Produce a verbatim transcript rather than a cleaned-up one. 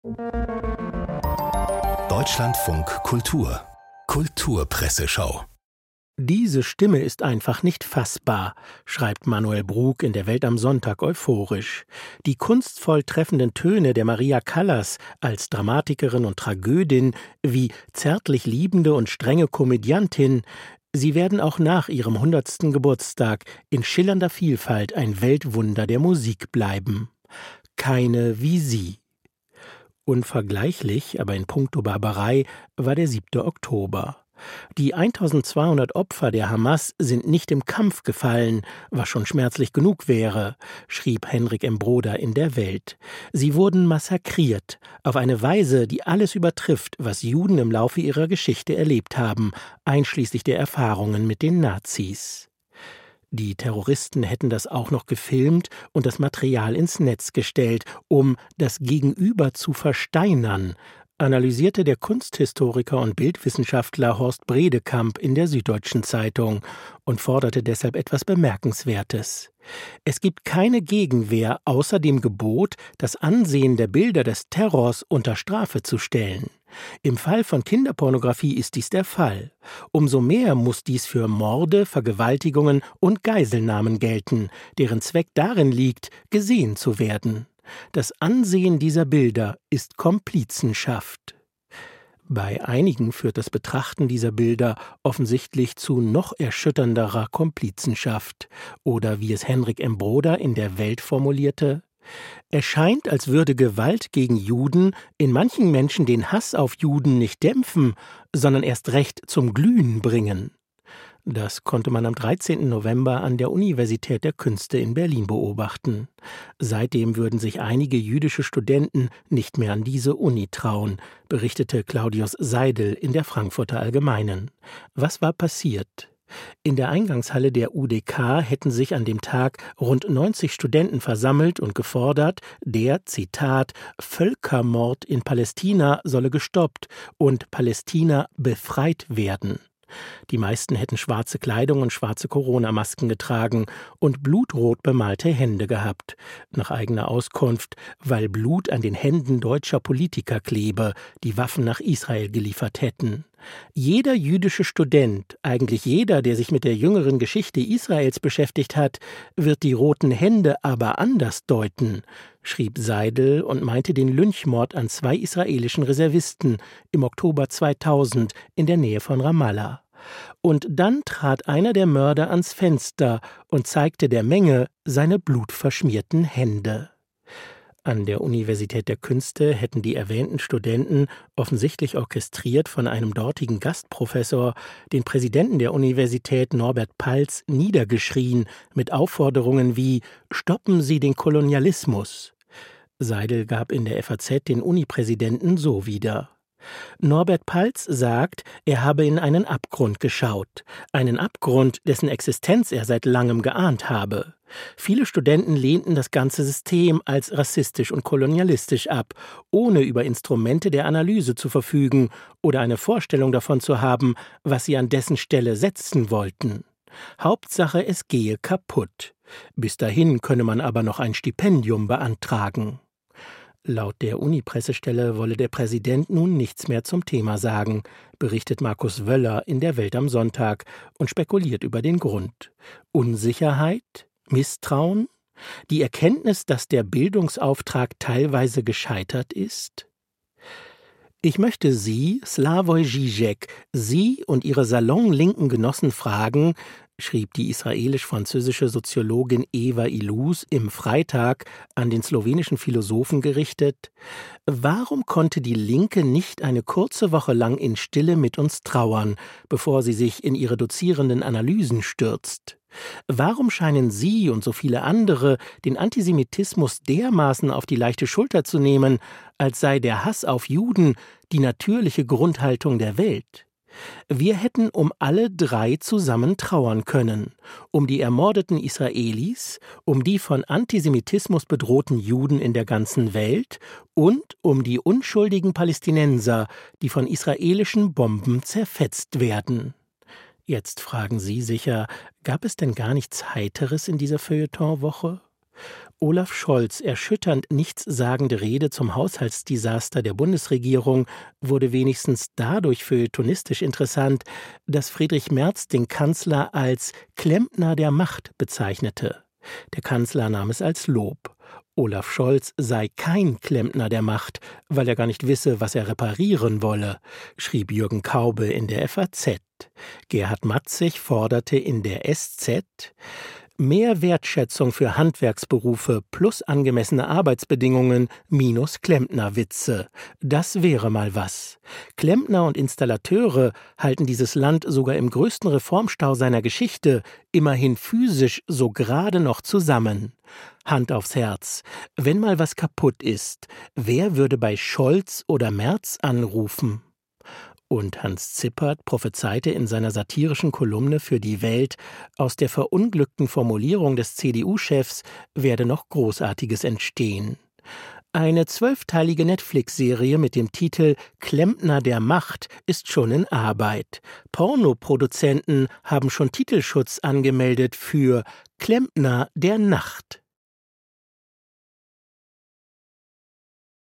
Deutschlandfunk Kultur Kulturpresseschau. Diese Stimme ist einfach nicht fassbar, schreibt Manuel Brug in der Welt am Sonntag euphorisch. Die kunstvoll treffenden Töne der Maria Callas als Dramatikerin und Tragödin, wie zärtlich liebende und strenge Komödiantin, sie werden auch nach ihrem hundertsten Geburtstag in schillernder Vielfalt ein Weltwunder der Musik bleiben. Keine wie sie. Unvergleichlich, aber in puncto Barbarei, war der siebte Oktober. Die eintausendzweihundert Opfer der Hamas sind nicht im Kampf gefallen, was schon schmerzlich genug wäre, schrieb Henrik M. Broder in der Welt. Sie wurden massakriert, auf eine Weise, die alles übertrifft, was Juden im Laufe ihrer Geschichte erlebt haben, einschließlich der Erfahrungen mit den Nazis. Die Terroristen hätten das auch noch gefilmt und das Material ins Netz gestellt, um das Gegenüber zu versteinern, analysierte der Kunsthistoriker und Bildwissenschaftler Horst Bredekamp in der Süddeutschen Zeitung und forderte deshalb etwas Bemerkenswertes. Es gibt keine Gegenwehr außer dem Gebot, das Ansehen der Bilder des Terrors unter Strafe zu stellen. Im Fall von Kinderpornografie ist dies der Fall. Umso mehr muss dies für Morde, Vergewaltigungen und Geiselnahmen gelten, deren Zweck darin liegt, gesehen zu werden. Das Ansehen dieser Bilder ist Komplizenschaft. Bei einigen führt das Betrachten dieser Bilder offensichtlich zu noch erschütternderer Komplizenschaft. Oder wie es Henrik M. Broder in der Welt formulierte: Es scheint, als würde Gewalt gegen Juden in manchen Menschen den Hass auf Juden nicht dämpfen, sondern erst recht zum Glühen bringen. Das konnte man am dreizehnten November an der Universität der Künste in Berlin beobachten. Seitdem würden sich einige jüdische Studenten nicht mehr an diese Uni trauen, berichtete Claudius Seidel in der Frankfurter Allgemeinen. Was war passiert? In der Eingangshalle der U D K hätten sich an dem Tag rund neunzig Studenten versammelt und gefordert, der, Zitat, Völkermord in Palästina solle gestoppt und Palästina befreit werden. Die meisten hätten schwarze Kleidung und schwarze Corona-Masken getragen und blutrot bemalte Hände gehabt. Nach eigener Auskunft, weil Blut an den Händen deutscher Politiker klebe, die Waffen nach Israel geliefert hätten. Jeder jüdische Student, eigentlich jeder, der sich mit der jüngeren Geschichte Israels beschäftigt hat, wird die roten Hände aber anders deuten, schrieb Seidel und meinte den Lynchmord an zwei israelischen Reservisten im Oktober zweitausend in der Nähe von Ramallah. Und dann trat einer der Mörder ans Fenster und zeigte der Menge seine blutverschmierten Hände. An der Universität der Künste hätten die erwähnten Studenten, offensichtlich orchestriert von einem dortigen Gastprofessor, den Präsidenten der Universität Norbert Palz niedergeschrien mit Aufforderungen wie »Stoppen Sie den Kolonialismus«. Seidel gab in der F A Z den Unipräsidenten so wieder. Norbert Palz sagt, er habe in einen Abgrund geschaut, einen Abgrund, dessen Existenz er seit langem geahnt habe. Viele Studenten lehnten das ganze System als rassistisch und kolonialistisch ab, ohne über Instrumente der Analyse zu verfügen oder eine Vorstellung davon zu haben, was sie an dessen Stelle setzen wollten. Hauptsache, es gehe kaputt. Bis dahin könne man aber noch ein Stipendium beantragen. Laut der Uni-Pressestelle wolle der Präsident nun nichts mehr zum Thema sagen, berichtet Markus Wöller in der Welt am Sonntag und spekuliert über den Grund. Unsicherheit? Misstrauen? Die Erkenntnis, dass der Bildungsauftrag teilweise gescheitert ist? Ich möchte Sie, Slavoj Žižek, Sie und Ihre salonlinken Genossen fragen, schrieb die israelisch-französische Soziologin Eva Illouz im Freitag an den slowenischen Philosophen gerichtet: Warum konnte die Linke nicht eine kurze Woche lang in Stille mit uns trauern, bevor sie sich in ihre dozierenden Analysen stürzt? Warum scheinen Sie und so viele andere den Antisemitismus dermaßen auf die leichte Schulter zu nehmen, als sei der Hass auf Juden die natürliche Grundhaltung der Welt? Wir hätten um alle drei zusammen trauern können, um die ermordeten Israelis, um die von Antisemitismus bedrohten Juden in der ganzen Welt und um die unschuldigen Palästinenser, die von israelischen Bomben zerfetzt werden. Jetzt fragen Sie sicher, gab es denn gar nichts Heiteres in dieser Feuilletonwoche? Olaf Scholz' erschütternd nichtssagende Rede zum Haushaltsdesaster der Bundesregierung wurde wenigstens dadurch feuilletonistisch interessant, dass Friedrich Merz den Kanzler als Klempner der Macht bezeichnete. Der Kanzler nahm es als Lob. Olaf Scholz sei kein Klempner der Macht, weil er gar nicht wisse, was er reparieren wolle, schrieb Jürgen Kaube in der F A Z. Gerhard Matzig forderte in der S Z: Mehr Wertschätzung für Handwerksberufe plus angemessene Arbeitsbedingungen minus Klempnerwitze. Das wäre mal was. Klempner und Installateure halten dieses Land sogar im größten Reformstau seiner Geschichte immerhin physisch so gerade noch zusammen. Hand aufs Herz. Wenn mal was kaputt ist, wer würde bei Scholz oder Merz anrufen? Und Hans Zippert prophezeite in seiner satirischen Kolumne für die Welt, aus der verunglückten Formulierung des C D U-Chefs werde noch Großartiges entstehen. Eine zwölfteilige Netflix-Serie mit dem Titel Klempner der Macht ist schon in Arbeit. Pornoproduzenten haben schon Titelschutz angemeldet für Klempner der Nacht.